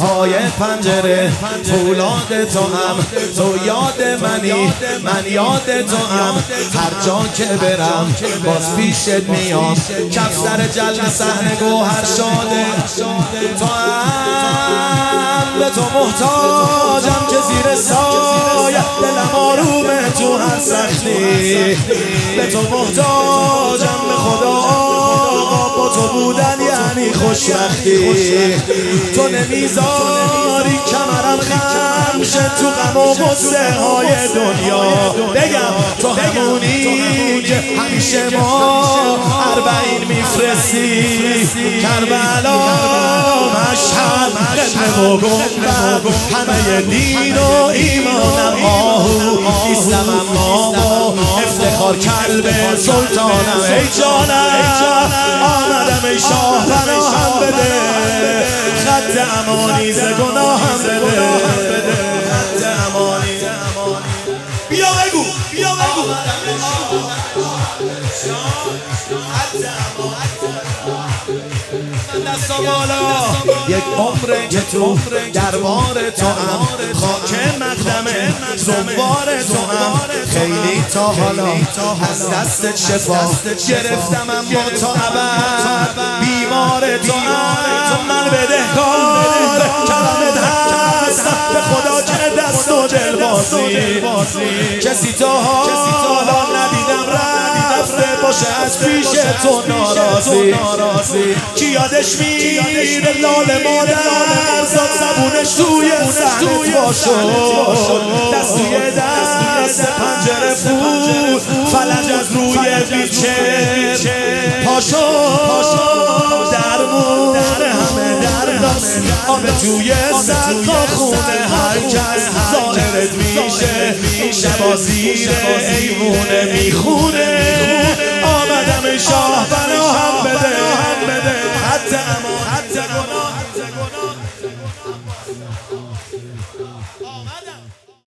پای پنجره فولاد تو هم، تو یاد منی من یاد تو هم. هر جا که برم باز پیشت میام، کف سر جلد صحنه گوهر شاده. تو هم به تو محتاجم که زیر سایه دلم آرومه تو هر سختی. به تو محتاجم به خدا، با تو بودن یعنی خوشبختی. تو نمیذاری کمرم خم شه تو غم و غصه های دنیا. بگم تو همونی که همیشه ما 40 میفرستی. کربلا، مشهد، قبله و گنبد، همه دین و ایمانم آهو نیستم اما افتخار کلب سلطانم. ای جانم آمدم ای شاه پناهم بده، خط امانی ز گناهم بده. خط امانی بیا بگو بیا بگو دستا بالا. یک عمره که تو دربار تو هم، خاک مقدمه زوار تو هم. خیلی تا حالا از دست شفا گرفتم اما تا ابد بیمار تو هم. من بدهکار کلامت هستم به خدا که دست و دل بازی. کسی تا حالا ندیدم رفته باشه از پیش تو ناراضی. کی یادش میره لال مادر زاد زبونش توی صحنت باشد. دست توی دست پنجره فول فلج از روی بیچر پاشد. درمون همه درداست، آب توی سقا خونه هر کس ظاهرت میشه. شبا زیر ایوونه میخونه. آمدم ای شاه پناهم بده، حد امان حد گناه. آمدم